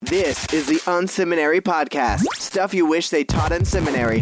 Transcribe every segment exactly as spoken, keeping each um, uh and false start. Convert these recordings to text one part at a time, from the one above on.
This is the Unseminary Podcast. Stuff you wish they taught in seminary.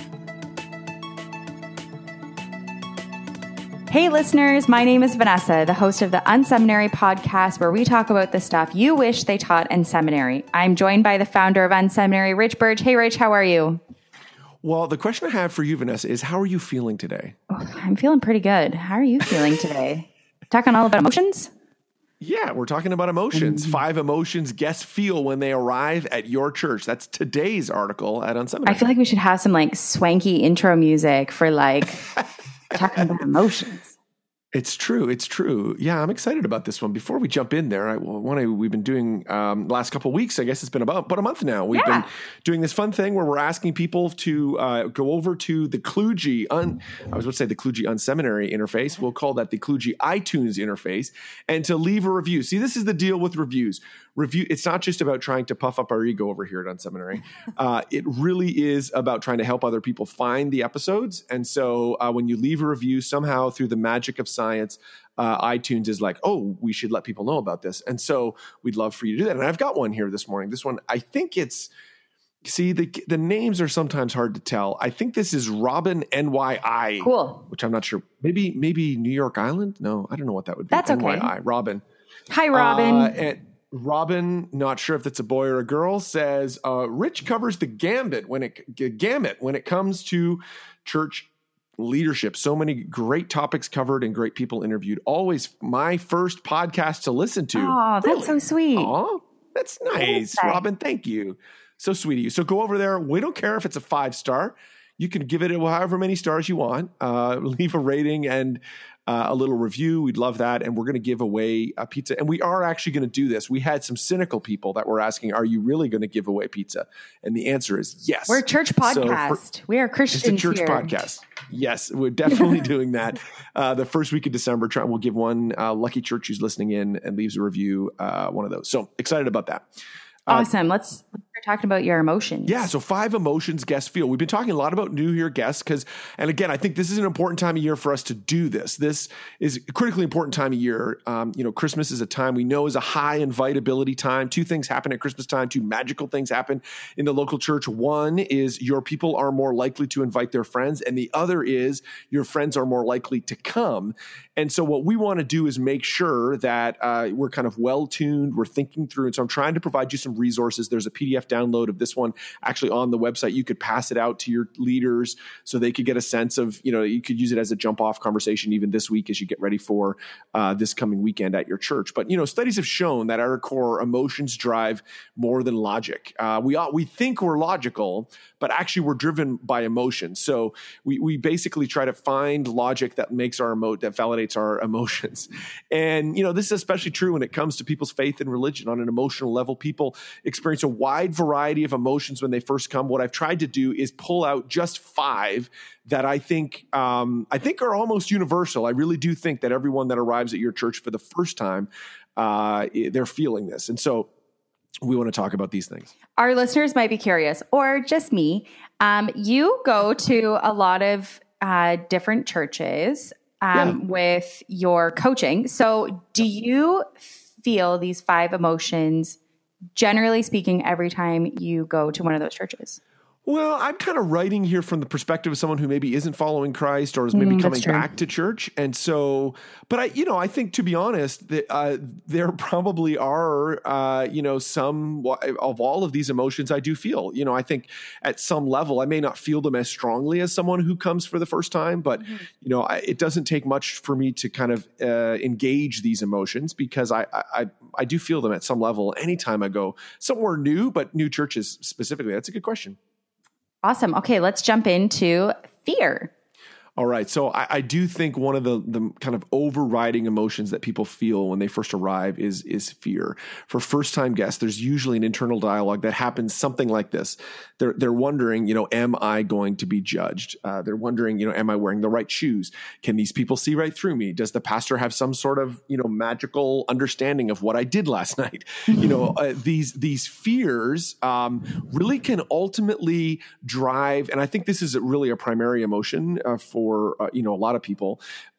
Hey listeners, my name is Vanessa, the host of the Unseminary Podcast, where we talk about the stuff you wish they taught in seminary. I'm joined by the founder of Unseminary, Rich Birch. Hey Rich, how are you? Well, the question I have for you, Vanessa, is how are you feeling today? Oh, I'm feeling pretty good. How are you feeling today? Talking all about emotions? Yeah, we're talking about emotions. Mm-hmm. Five emotions guests feel when they arrive at your church. That's today's article at Unseminary. I feel like we should have some like swanky intro music for like talking about emotions. It's true. It's true. Yeah, I'm excited about this one. Before we jump in there, I want to, we've been doing um, the last couple of weeks, I guess it's been about, about a month now. We've yeah. been doing this fun thing where we're asking people to uh, go over to the Cluji, un, I was going to say the Cluji Unseminary interface. We'll call that the Cluji iTunes interface, and to leave a review. See, this is the deal with reviews. Review. It's not just about trying to puff up our ego over here at Unseminary. Uh, it really is about trying to help other people find the episodes. And so uh, when you leave a review, somehow through the magic of science, uh, iTunes is like, oh, we should let people know about this. And so we'd love for you to do that. And I've got one here this morning. This one, I think it's, see, the the names are sometimes hard to tell. I think this is Robin N Y I. Cool. Which I'm not sure. Maybe maybe New York Island? No, I don't know what that would be. That's okay. N Y I, Robin. Hi, Robin. Uh, and, Robin, not sure if it's a boy or a girl, says, uh, Rich covers the gambit when it gamut when it comes to church leadership. So many great topics covered and great people interviewed. Always my first podcast to listen to. Oh, that's really? So sweet. Oh, that's nice. That's Robin, thank you. So sweet of you. So go over there. We don't care if it's a five star. You can give it however many stars you want. Uh, leave a rating and Uh, a little review. We'd love that. And we're going to give away a pizza. And we are actually going to do this. We had some cynical people that were asking, are you really going to give away pizza? And the answer is yes. We're a church podcast. So for, we are Christians It's a church here. podcast. Yes, we're definitely doing that. Uh, the first week of December, try, we'll give one uh, lucky church who's listening in and leaves a review, uh, one of those. So excited about that. Awesome. Uh, Let's start talking about your emotions. Yeah. So five emotions guests feel. We've been talking a lot about new year guests because, and again, I think this is an important time of year for us to do this. This is a critically important time of year. Um, you know, Christmas is a time we know is a high invitability time. Two things happen at Christmas time. Two magical things happen in the local church. One is your people are more likely to invite their friends, and the other is your friends are more likely to come. And so what we want to do is make sure that uh, we're kind of well-tuned, we're thinking through. And so I'm trying to provide you some resources. There's a P D F download of this one actually on the website. You could pass it out to your leaders so they could get a sense of, you know, you could use it as a jump-off conversation even this week as you get ready for uh, this coming weekend at your church. But, you know, studies have shown that at our core, emotions drive more than logic. Uh, we we think we're logical, but actually we're driven by emotions. So we we basically try to find logic that makes our emo- that validates our emotions. And, you know, this is especially true when it comes to people's faith and religion. On an emotional level, people experience a wide variety of emotions when they first come. What I've tried to do is pull out just five that I think um, I think are almost universal. I really do think that everyone that arrives at your church for the first time, uh, they're feeling this. And so we want to talk about these things. Our listeners might be curious, or just me. Um, you go to a lot of uh, different churches um, yeah. with your coaching. So do you feel these five emotions, generally speaking, every time you go to one of those churches? Well, I'm kind of writing here from the perspective of someone who maybe isn't following Christ or is maybe mm, coming back to church. And so, but I, you know, I think to be honest, that uh, there probably are, uh, you know, some of all of these emotions I do feel. You know, I think at some level, I may not feel them as strongly as someone who comes for the first time, but, mm-hmm. you know, I, it doesn't take much for me to kind of uh, engage these emotions because I, I, I do feel them at some level anytime I go somewhere new, but new churches specifically. That's a good question. Awesome. Okay, let's jump into fear. All right. So I, I do think one of the, the kind of overriding emotions that people feel when they first arrive is, is fear. For first-time guests, there's usually an internal dialogue that happens something like this. They're, they're wondering, you know, am I going to be judged? Uh, they're wondering, you know, am I wearing the right shoes? Can these people see right through me? Does the pastor have some sort of, you know, magical understanding of what I did last night? You know, uh, these, these fears um, really can ultimately drive, and I think this is really a primary emotion uh, for For uh, you know, a lot of people,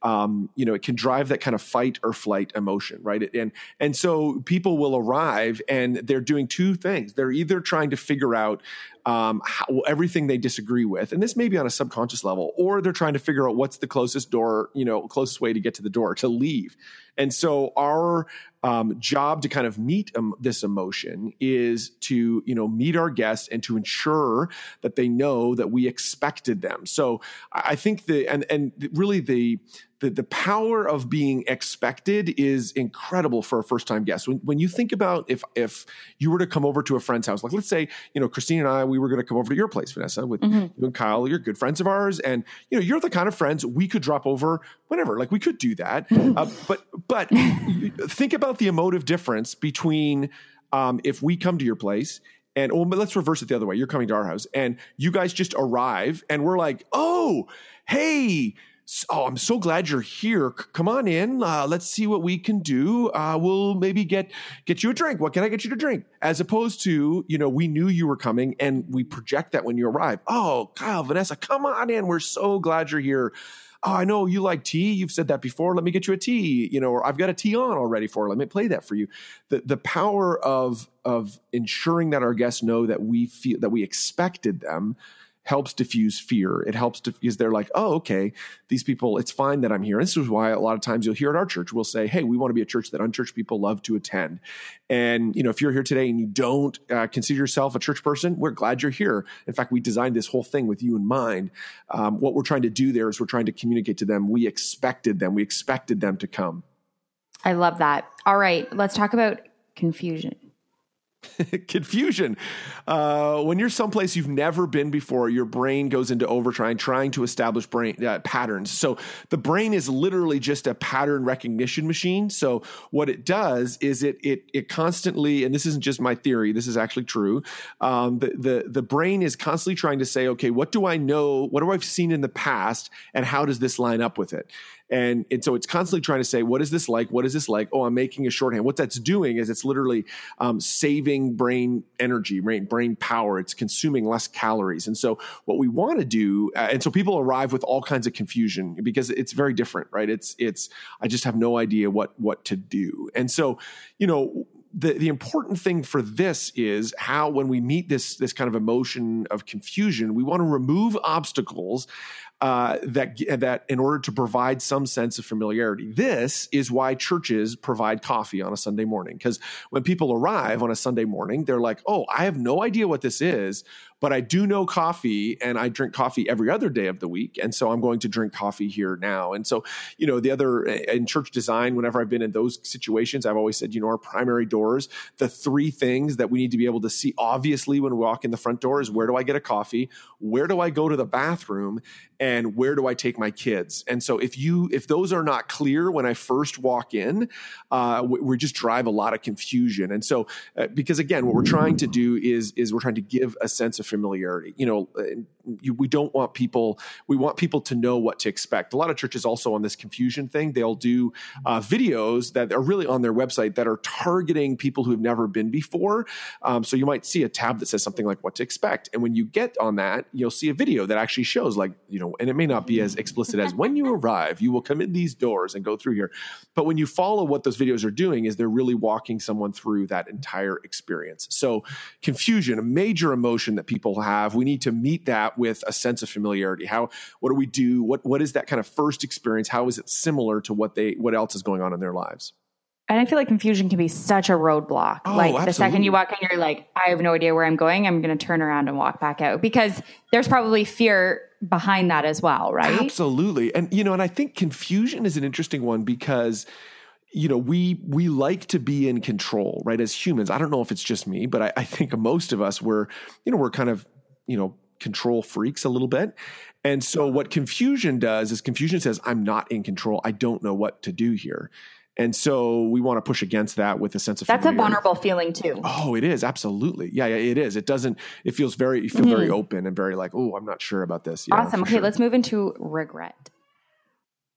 um, you know, it can drive that kind of fight or flight emotion, right? And and so people will arrive and they're doing two things. They're either trying to figure out um, how, everything they disagree with, and this may be on a subconscious level, or they're trying to figure out what's the closest door, you know, closest way to get to the door to leave. And so our um, job to kind of meet um, this emotion is to, you know, meet our guests and to ensure that they know that we expected them. So I think the, and, and really the, the, the power of being expected is incredible for a first time guest. When, when you think about if, if you were to come over to a friend's house, like let's say, you know, Christine and I, we were going to come over to your place, Vanessa, with mm-hmm. you and Kyle, you're good friends of ours. And, you know, you're the kind of friends we could drop over whenever, like we could do that. Uh, but, but think about the emotive difference between um, if we come to your place and, oh, but let's reverse it the other way. You're coming to our house and you guys just arrive and we're like, oh, hey, oh, I'm so glad you're here. Come on in. Uh, let's see what we can do. Uh, we'll maybe get get you a drink. What can I get you to drink? As opposed to, you know, we knew you were coming and we project that when you arrive. Oh, Kyle, Vanessa, come on in. We're so glad you're here. Oh, I know you like tea. You've said that before. Let me get you a tea, you know, or I've got a tea on already for, let me play that for you. The the power of, of ensuring that our guests know that we feel that we expected them helps diffuse fear. It helps to, because they're like, oh, okay, these people, it's fine that I'm here. And this is why a lot of times you'll hear at our church, we'll say, hey, we want to be a church that unchurched people love to attend. And, you know, if you're here today and you don't uh, consider yourself a church person, we're glad you're here. In fact, we designed this whole thing with you in mind. Um, what we're trying to do there is we're trying to communicate to them, we expected them, we expected them to come. I love that. All right, let's talk about confusion. Confusion. Uh, when you're someplace you've never been before, your brain goes into overdrive trying to establish brain uh, patterns. So the brain is literally just a pattern recognition machine. So what it does is it it it constantly, and this isn't just my theory, this is actually true. Um, the the the brain is constantly trying to say, okay, what do I know? What have I seen in the past, and how does this line up with it? And, and so it's constantly trying to say, what is this like? What is this like? Oh, I'm making a shorthand. What that's doing is it's literally um, saving brain energy, brain, brain power. It's consuming less calories. And so what we want to do, uh, and so people arrive with all kinds of confusion because it's very different, right? It's, it's, I just have no idea what, what to do. And so, you know, The, the important thing for this is how, when we meet this, this kind of emotion of confusion, we want to remove obstacles uh, that, that in order to provide some sense of familiarity. This is why churches provide coffee on a Sunday morning. Because when people arrive on a Sunday morning, they're like, oh, I have no idea what this is, but I do know coffee and I drink coffee every other day of the week. And so I'm going to drink coffee here now. And so, you know, the other in church design, whenever I've been in those situations, I've always said, you know, our primary doors, the three things that we need to be able to see obviously when we walk in the front door is, where do I get a coffee? Where do I go to the bathroom? And where do I take my kids? And so if you, if those are not clear when I first walk in, uh, we, we just drive a lot of confusion. And so, uh, because again, what we're trying to do is, is we're trying to give a sense of familiarity. You know, you, we don't want people, we want people to know what to expect. A lot of churches also on this confusion thing, they'll do uh, videos that are really on their website that are targeting people who've never been before. Um, so you might see a tab that says something like what to expect. And when you get on that, you'll see a video that actually shows, like, you know, and it may not be as explicit as, when you arrive, you will come in these doors and go through here. But when you follow what those videos are doing, is they're really walking someone through that entire experience. So confusion, a major emotion that people have, we need to meet that with a sense of familiarity. How, what do we do? What, what is that kind of first experience? How is it similar to what they, what else is going on in their lives? And I feel like confusion can be such a roadblock. Oh, like absolutely. The second you walk in, you're like, I have no idea where I'm going. I'm going to turn around and walk back out, because there's probably fear behind that as well, right? Absolutely. And, you know, and I think confusion is an interesting one because, you know, we, we like to be in control, right? As humans, I don't know if it's just me, but I, I think most of us were, you know, we're kind of, you know, control freaks a little bit. And so what confusion does is confusion says, I'm not in control. I don't know what to do here. And so we want to push against that with a sense of That's familiarity. a vulnerable feeling too. Oh, it is. Absolutely. Yeah, yeah, it is. It doesn't, it feels very, you feel mm-hmm. very open and very like, oh, I'm not sure about this. Yeah, awesome. Okay, sure. Let's move into regret.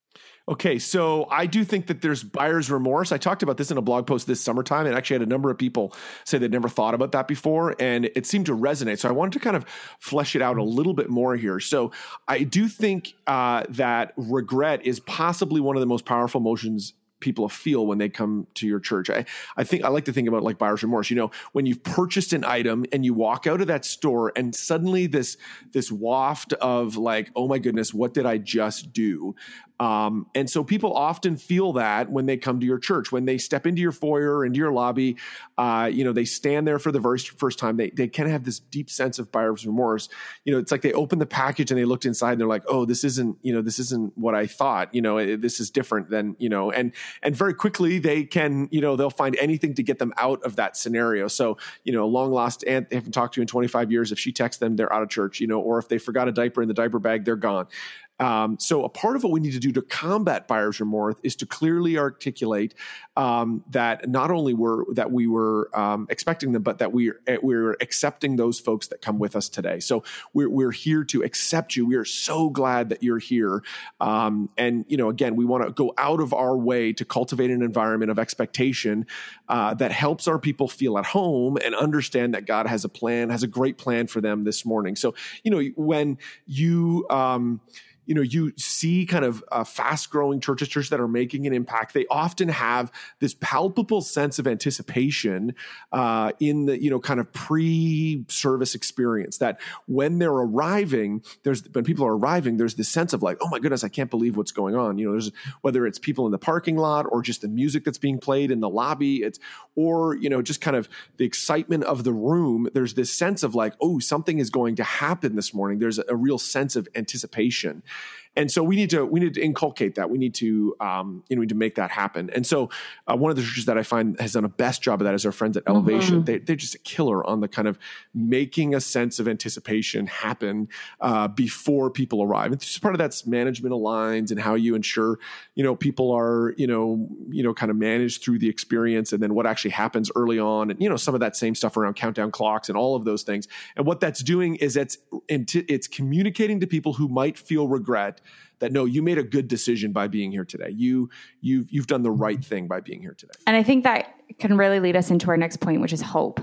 Okay, so I do think that there's buyer's remorse. I talked about this in a blog post this summertime, and actually had a number of people say they'd never thought about that before, and it seemed to resonate. So I wanted to kind of flesh it out a little bit more here. So I do think uh, that regret is possibly one of the most powerful emotions people feel when they come to your church. I, I think I like to think about it like buyer's remorse. You know, when you've purchased an item and you walk out of that store and suddenly this, this waft of like, oh my goodness, what did I just do? Um, and so people often feel that when they come to your church, when they step into your foyer, into your lobby, uh, you know, they stand there for the very first time. They they kind of have this deep sense of buyer's remorse. You know, it's like they open the package and they looked inside and they're like, oh, this isn't, you know, this isn't what I thought. You know, it, this is different than, you know, and and very quickly they can, you know, they'll find anything to get them out of that scenario. So, you know, long lost aunt they haven't talked to in twenty-five years. If she texts them, they're out of church. You know, or if they forgot a diaper in the diaper bag, they're gone. Um, so a part of what we need to do to combat buyer's remorse is to clearly articulate um, that not only were that we were um, expecting them, but that we we're accepting those folks that come with us today. So we're we're here to accept you. We are so glad that you're here. Um, and you know, again, we want to go out of our way to cultivate an environment of expectation uh, that helps our people feel at home and understand that God has a plan, has a great plan for them this morning. So you know, when you um, you know, you see kind of uh, fast-growing churches, churches that are making an impact. They often have this palpable sense of anticipation uh, in the, you know, kind of pre-service experience. That when they're arriving, there's when people are arriving, there's this sense of like, oh my goodness, I can't believe what's going on. You know, there's whether it's people in the parking lot or just the music that's being played in the lobby, it's or you know, just kind of the excitement of the room. There's this sense of like, oh, something is going to happen this morning. There's a, a real sense of anticipation. And so we need to we need to inculcate that. We need to um, you know, we need to make that happen. And so uh, one of the churches that I find has done a best job of that is our friends at Elevation. Mm-hmm. They, they're just a killer on the kind of making a sense of anticipation happen uh, before people arrive. And part of that's management aligns and how you ensure you know people are you know you know kind of managed through the experience, and then what actually happens early on, and you know some of that same stuff around countdown clocks and all of those things. And what that's doing is it's it's communicating to people who might feel regret that no, you made a good decision by being here today. You, you've, you've done the right thing by being here today. And I think that can really lead us into our next point, which is hope.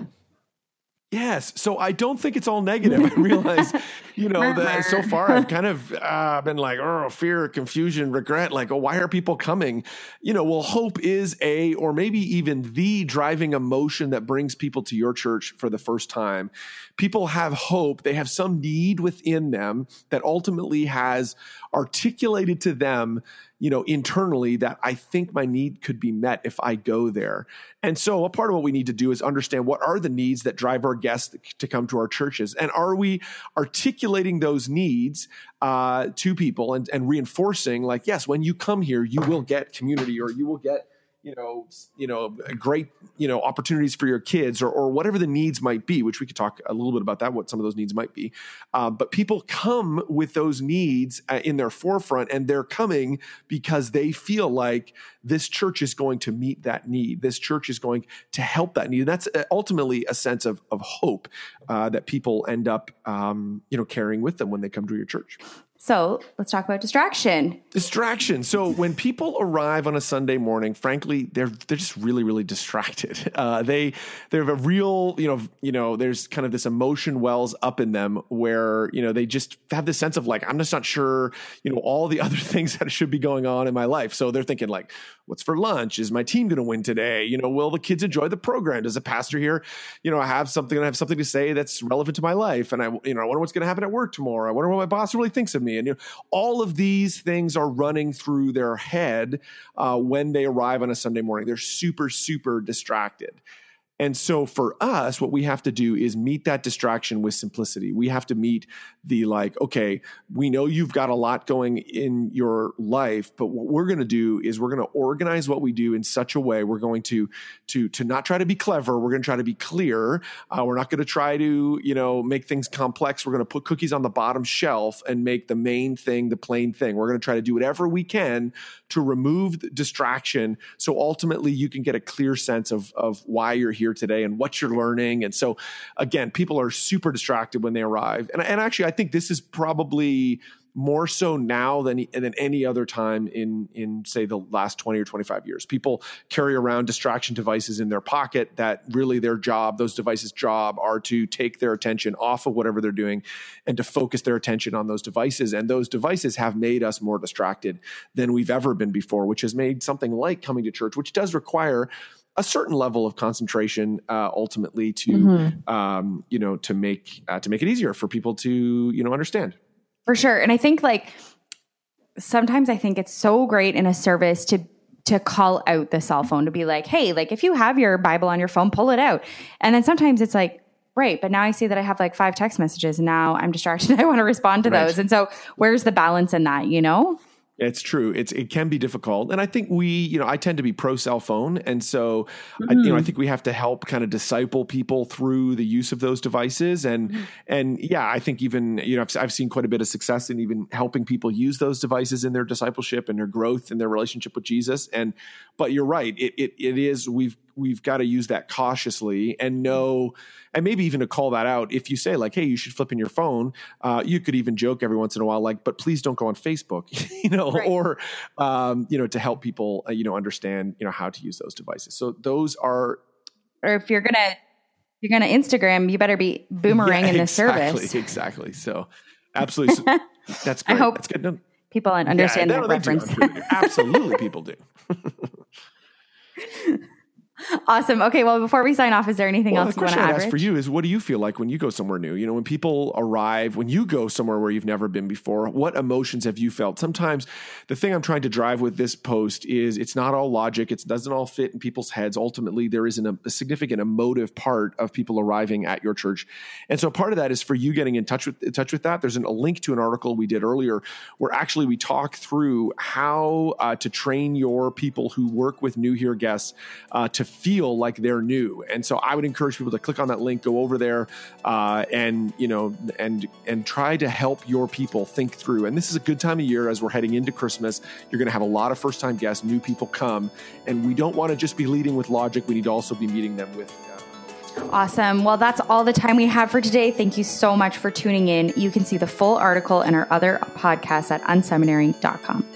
Yes. So I don't think it's all negative. I realize, you know, that so far I've kind of uh, been like, oh, fear, confusion, regret. Like, oh, why are people coming? You know, well, hope is a, or maybe even the driving emotion that brings people to your church for the first time. People have hope. They have some need within them that ultimately has articulated to them, you know, internally that I think my need could be met if I go there. And so a part of what we need to do is understand what are the needs that drive our guests to come to our churches. And are we articulating those needs uh, to people and, and reinforcing like, yes, when you come here, you will get community or you will get you know, you know, great, you know, opportunities for your kids or, or whatever the needs might be, which we could talk a little bit about that, what some of those needs might be. Uh, but people come with those needs uh, in their forefront, and they're coming because they feel like this church is going to meet that need. This church is going to help that need. And that's ultimately a sense of, of hope uh, that people end up, um, you know, carrying with them when they come to your church. So let's talk about distraction. Distraction. So when people arrive on a Sunday morning, frankly, they're they're just really, really distracted. Uh, they they have a real, you know, you know, there's kind of this emotion wells up in them where, you know, they just have this sense of like, I'm just not sure, you know, all the other things that should be going on in my life. So they're thinking like, what's for lunch? Is my team going to win today? You know, will the kids enjoy the program? Does a pastor here, you know, have something, I have something to say that's relevant to my life? And I, you know, I wonder what's going to happen at work tomorrow. I wonder what my boss really thinks of me. And you know, all of these things are running through their head uh, when they arrive on a Sunday morning. They're super, super distracted. And so for us, what we have to do is meet that distraction with simplicity. We have to meet the like, okay, we know you've got a lot going in your life, but what we're going to do is we're going to organize what we do in such a way. We're going to, to, to not try to be clever. We're going to try to be clear. Uh, we're not going to try to, you know, make things complex. We're going to put cookies on the bottom shelf and make the main thing the plain thing. We're going to try to do whatever we can to remove the distraction. So ultimately you can get a clear sense of, of why you're here here today and what you're learning. And so again, people are super distracted when they arrive. And, and actually, I think this is probably more so now than than any other time in, in say, the last twenty or twenty-five years. People carry around distraction devices in their pocket that really their job, those devices' job, are to take their attention off of whatever they're doing and to focus their attention on those devices. And those devices have made us more distracted than we've ever been before, which has made something like coming to church, which does require a certain level of concentration, uh, ultimately to, mm-hmm. um, you know, to make uh, to make it easier for people to, you know, understand. For sure. And I think like sometimes I think it's so great in a service to to call out the cell phone, to be like, hey, like if you have your Bible on your phone, pull it out. And then sometimes it's like, right, but now I see that I have like five text messages and now I'm distracted. I want to respond to right. those. And so where's the balance in that, you know? It's true. It's it can be difficult, and I think we, you know, I tend to be pro cell phone, and so mm-hmm. I, you know, I think we have to help kind of disciple people through the use of those devices, and mm-hmm. and yeah, I think even you know I've, I've seen quite a bit of success in even helping people use those devices in their discipleship and their growth and their relationship with Jesus. And but you're right, it it, it is we've we've got to use that cautiously and know, and maybe even to call that out. If you say like, hey, you should flip in your phone, uh, you could even joke every once in a while, like, but please don't go on Facebook, you know, right. or, um, you know, to help people, uh, you know, understand, you know, how to use those devices. So those are, or if you're going to, you're going to Instagram, you better be boomerang yeah, in the exactly, service. Exactly. So absolutely. So that's great. I hope that's good. No, people understand yeah, that reference. Absolutely. People do. Awesome. Okay. Well, before we sign off, is there anything well, else you want to add? The question I'd ask for you is, what do you feel like when you go somewhere new? You know, when people arrive, when you go somewhere where you've never been before, what emotions have you felt? Sometimes the thing I'm trying to drive with this post is it's not all logic. It doesn't all fit in people's heads. Ultimately, there is an, a significant emotive part of people arriving at your church. And so part of that is for you getting in touch with, in touch with that. There's an, a link to an article we did earlier where actually we talk through how uh, to train your people who work with New Here guests uh, to feel like they're new. And so I would encourage people to click on that link, go over there, uh, and, you know, and, and try to help your people think through. And this is a good time of year as we're heading into Christmas. You're going to have a lot of first-time guests, new people come, and we don't want to just be leading with logic. We need to also be meeting them with uh, Awesome. Well, that's all the time we have for today. Thank you so much for tuning in. You can see the full article and our other podcasts at unseminary dot com.